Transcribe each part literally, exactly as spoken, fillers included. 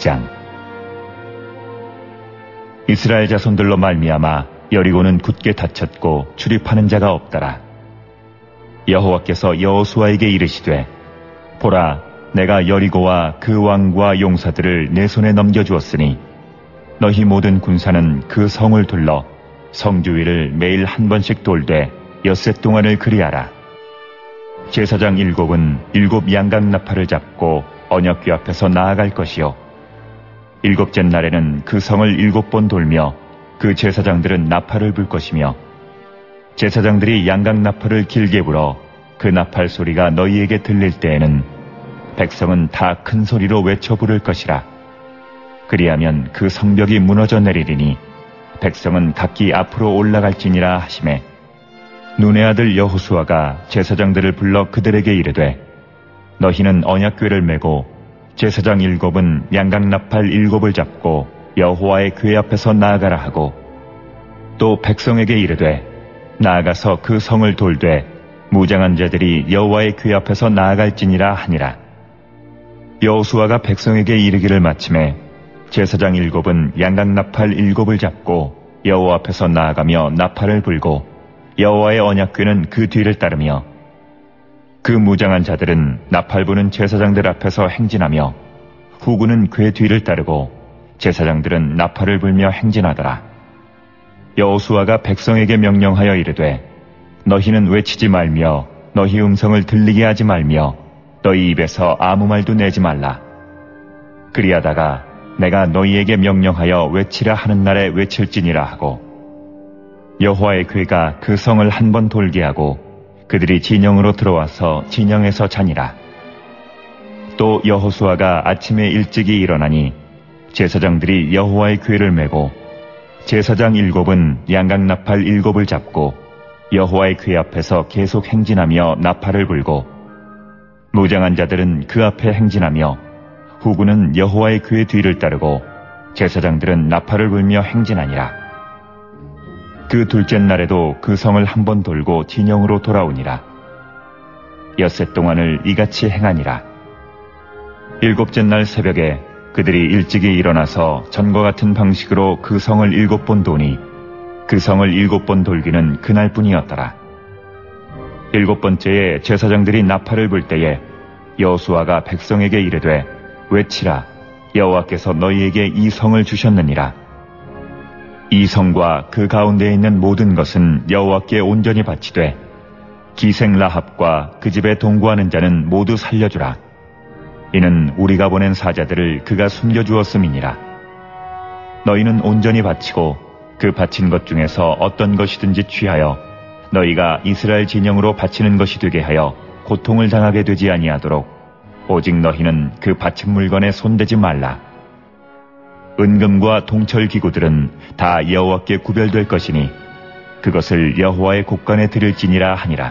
장. 이스라엘 자손들로 말미암아 여리고는 굳게 닫혔고 출입하는 자가 없더라. 여호와께서 여호수아에게 이르시되, 보라, 내가 여리고와 그 왕과 용사들을 내 손에 넘겨주었으니 너희 모든 군사는 그 성을 둘러 성 주위를 매일 한 번씩 돌되 엿새 동안을 그리하라. 제사장 일곱은 일곱 양각나팔을 잡고 언약궤 앞에서 나아갈 것이요, 일곱째 날에는 그 성을 일곱 번 돌며 그 제사장들은 나팔을 불 것이며, 제사장들이 양각나팔을 길게 불어 그 나팔 소리가 너희에게 들릴 때에는 백성은 다 큰 소리로 외쳐 부를 것이라. 그리하면 그 성벽이 무너져 내리리니 백성은 각기 앞으로 올라갈지니라 하시매, 눈의 아들 여호수아가 제사장들을 불러 그들에게 이르되, 너희는 언약궤를 메고 제사장 일곱은 양각나팔 일곱을 잡고 여호와의 궤 앞에서 나아가라 하고, 또 백성에게 이르되, 나아가서 그 성을 돌되 무장한 자들이 여호와의 궤 앞에서 나아갈지니라 하니라. 여호수아가 백성에게 이르기를 마침에 제사장 일곱은 양각나팔 일곱을 잡고 여호와 앞에서 나아가며 나팔을 불고 여호와의 언약궤는 그 뒤를 따르며, 그 무장한 자들은 나팔 부는 제사장들 앞에서 행진하며 후군은 궤 뒤를 따르고 제사장들은 나팔을 불며 행진하더라. 여호수아가 백성에게 명령하여 이르되, 너희는 외치지 말며 너희 음성을 들리게 하지 말며 너희 입에서 아무 말도 내지 말라. 그리하다가 내가 너희에게 명령하여 외치라 하는 날에 외칠지니라 하고, 여호와의 궤가 그 성을 한 번 돌게 하고 그들이 진영으로 들어와서 진영에서 자니라. 또 여호수아가 아침에 일찍이 일어나니 제사장들이 여호와의 궤를 메고 제사장 일곱은 양각나팔 일곱을 잡고 여호와의 궤 앞에서 계속 행진하며 나팔을 불고, 무장한 자들은 그 앞에 행진하며 후군은 여호와의 궤 뒤를 따르고 제사장들은 나팔을 불며 행진하니라. 그 둘째 날에도 그 성을 한 번 돌고 진영으로 돌아오니라. 엿새 동안을 이같이 행하니라. 일곱째 날 새벽에 그들이 일찍이 일어나서 전과 같은 방식으로 그 성을 일곱 번 도니 그 성을 일곱 번 돌기는 그날뿐이었더라. 일곱 번째에 제사장들이 나팔을 불 때에 여호수아가 백성에게 이르되, 외치라, 여호와께서 너희에게 이 성을 주셨느니라. 이 성과 그 가운데에 있는 모든 것은 여호와께 온전히 바치되 기생 라합과 그 집에 동거하는 자는 모두 살려주라. 이는 우리가 보낸 사자들을 그가 숨겨주었음이니라. 너희는 온전히 바치고 그 바친 것 중에서 어떤 것이든지 취하여 너희가 이스라엘 진영으로 바치는 것이 되게 하여 고통을 당하게 되지 아니하도록 오직 너희는 그 바친 물건에 손대지 말라. 은금과 동철 기구들은 다 여호와께 구별될 것이니 그것을 여호와의 곳간에 드릴지니라 하니라.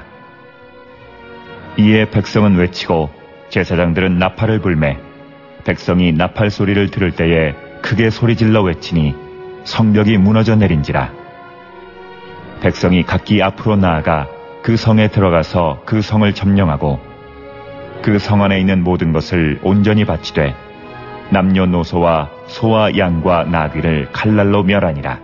이에 백성은 외치고 제사장들은 나팔을 불매 백성이 나팔 소리를 들을 때에 크게 소리질러 외치니 성벽이 무너져 내린지라. 백성이 각기 앞으로 나아가 그 성에 들어가서 그 성을 점령하고 그 성 안에 있는 모든 것을 온전히 바치되 남녀노소와 소와 양과 나귀를 칼날로 멸하니라.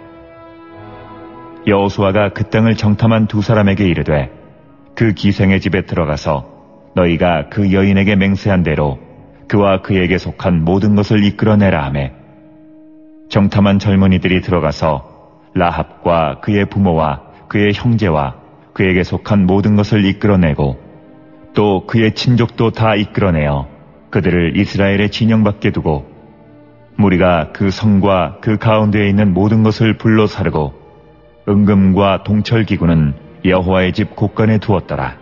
여호수아가 그 땅을 정탐한 두 사람에게 이르되, 그 기생의 집에 들어가서 너희가 그 여인에게 맹세한 대로 그와 그에게 속한 모든 것을 이끌어내라 하매, 정탐한 젊은이들이 들어가서 라합과 그의 부모와 그의 형제와 그에게 속한 모든 것을 이끌어내고 또 그의 친족도 다 이끌어내어 그들을 이스라엘의 진영 밖에 두고 무리가 그 성과 그 가운데에 있는 모든 것을 불로 사르고 은금과 동철 기구는 여호와의 집 곳간에 두었더라.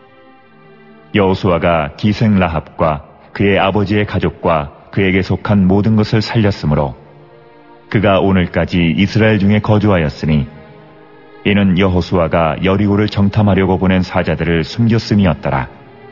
여호수아가 기생 라합과 그의 아버지의 가족과 그에게 속한 모든 것을 살렸으므로 그가 오늘까지 이스라엘 중에 거주하였으니 이는 여호수아가 여리고를 정탐하려고 보낸 사자들을 숨겼음이었더라.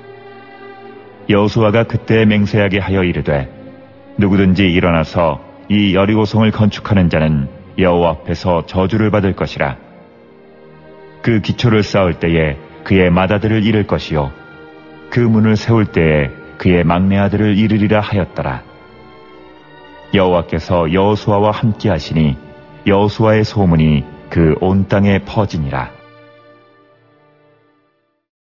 여호수아가 그때 맹세하게 하여 이르되, 누구든지 일어나서 이 여리고성을 건축하는 자는 여호와 앞에서 저주를 받을 것이라. 그 기초를 쌓을 때에 그의 맏아들을 잃을 것이요 그 문을 세울 때에 그의 막내 아들을 잃으리라 하였더라. 여호와께서 여호수아와 함께 하시니 여호수아의 소문이 그 온 땅에 퍼지니라.